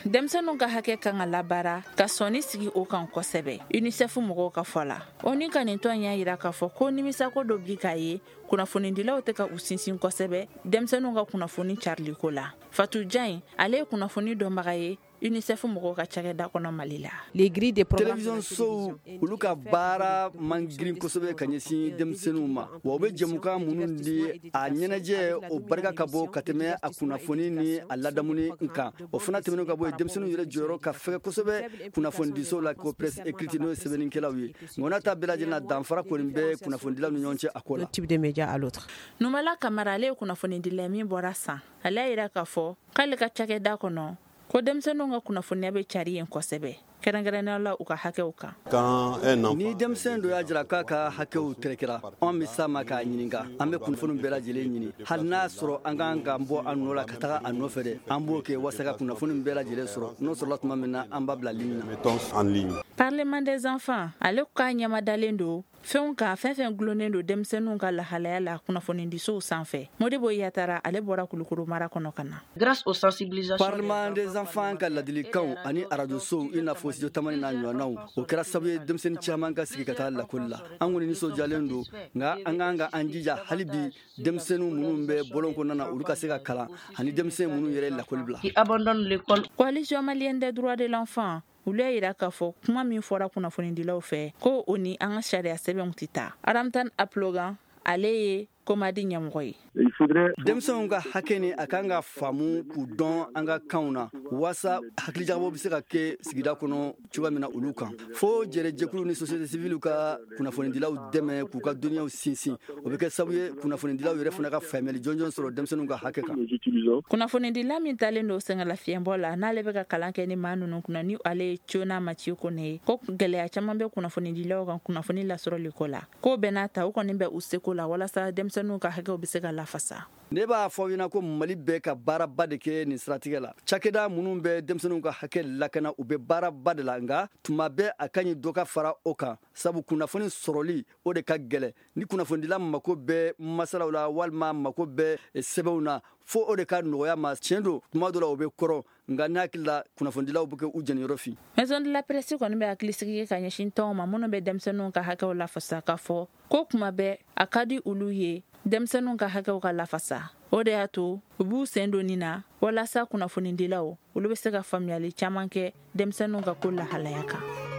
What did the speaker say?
denmisɛnninw ka hakɛ kan ka labara ka sɔnni sigi o kan kosɛbɛ. UNICEF mɔgɔw ka fɔ la. ONU ka nin tɔn y'a yira k'a fɔ ko nimisako dɔ bi k'a ye kunnafonidilaw tɛ ka u sinsin kosɛbɛ denmisɛnninw ka kunnafoni cariliko la. Fatou Diagne ale ye kunnafoni dɔnbaga ye UNICEF mɔgɔw ka cakɛda kɔnɔ Mali la. Télévision sow olu ka baara man girin kosɛbɛ ka ɲɛsin denmisɛnninw ma wa u bɛ jɛmukan minnu di a ɲɛnajɛ o barika ka bɔ ka tɛmɛ a kunnafoni ni a ladamuni kan o fana tɛmɛnen ka bɔ yen denmisɛnninw yɛrɛ jɔyɔrɔ ka fɛgɛ kosɛbɛ kunnafonidisow la ko presse écrite n'o ye sɛbɛnnikɛlaw ye ŋɔna ta bɛɛ lajɛlen na danfara kɔni bɛ kunnafonidilaw ni ɲɔgɔn cɛ a ko la. Numala Kamara ale ye kunnafonidila min bɔra san ale y'a yira k'a fɔ k'ale ka cakɛda kɔnɔ ko denmisɛnninw ka kunnafoniya bɛ cari yen kosɛbɛ kɛrɛnkɛrɛnnenya la u ka hakɛw kan. Ni denmisɛn dɔ y'a jira k'a ka hakɛw tɛrɛkɛra an bɛ s'a ma k'a ɲininka an bɛ kunnafoni bɛɛ lajɛlen ɲini hali n'a sɔrɔ an kan ka bɔ a nɔ la ka taga a nɔfɛ dɛ an b'o kɛ walasa ka kunnafoni bɛɛ lajɛlen sɔrɔ n'o sɔrɔla tuma min na an b'a bila ligne na. Parlement des enfants ale k'a ɲɛmadalen don fɛnw kan fɛn gulonnen don denmisɛnninw ka lahalaya la kunnafonidisow sanfɛ. Modibo Yatara ale bɔra Kulukoro mara kɔnɔ ka na. Grâce aux sensibilisations. Parlement des enfants ka ladilikanw ani radio sow i n'a fɔ studio tamani n'a ɲɔgɔnnaw o kɛra sababu ye denmisɛnnin caman ka sigi ka taa lakɔli la an kɔni nisɔndiyalen don nka an kan ka an jija hali bi denmisɛnninw minnu bɛ bɔlɔn kɔnɔna na olu ka se ka kalan ani denmisɛn minnu yɛrɛ lakɔli bila. Qui abandonne l'école. Coalition malienne des droits de l'enfant olu y'a yira k'a fɔ kuma min fɔra kunnafonidilaw fɛ ko o ni an ka sariya sɛbɛnw tɛ taa. Aramtan Aplogan ale ye Komadi ɲɛmɔgɔ ye. Denmisɛnw ka hakɛ ni a kan ka faamu k'u dɔn an ka kanw na walasa hakilijagabɔ bɛ se ka kɛ sigida kɔnɔ cogoya min na olu kan fo jɛrɛjɛkulu ni société civile ka kunnafonidilaw dɛmɛ k'u ka dɔnniyaw sinsin o bɛ kɛ sababu ye kunnafonidilaw yɛrɛ fana ka faamuyali jɔnjɔn sɔrɔ denmisɛnninw ka hakɛ kan. Kunnafonidila min talen don sɛngɛlafiɲɛbɔ la n'ale bɛ ka kalan kɛ ni maa ninnu kunna ni ale ye Tiona Mathieu Kone ye ko gɛlɛya caman bɛ kunnafonidilaw kan kunnafoni lasɔrɔli ko la ko bɛɛ n'a ta u kɔni bɛ u seko la walasa denmisɛnninw ka hakɛw bɛ se ka lafasa. Ne b'a fɔ ɲɛna ko Mali bɛɛ ka baaraba de kɛ nin siratigɛ la cakɛda minnu bɛ denmisɛnninw ka hakɛ lakana u bɛ baaraba de la nka tuma bɛɛ a ka ɲi dɔ ka fara o kan sabu kunnafoni sɔrɔli o de ka gɛlɛ ni kunnafonidila mako bɛ masalaw la walima mako bɛ sɛbɛnw na fo o de ka nɔgɔya ma tiɲɛ don tuma dɔ la o bɛ kɔrɔ nka ne hakili la kunnafonidilaw bɛ kɛ u jɛniyɔrɔ fin. Maison de la presse kɔni bɛ hakilisigi ka ɲɛsin tɔnw ma minnu bɛ denmisɛnninw ka hakɛw lafasa k'a fɔ ko kuma bɛɛ a ka di olu ye denmisɛnninw ka hakɛw ka lafasa o de y'a to u b'u sen don nin na walasa kunnafonidilaw olu bɛ se ka faamuyali caman kɛ denmisɛnninw ka ko lahalaya kan.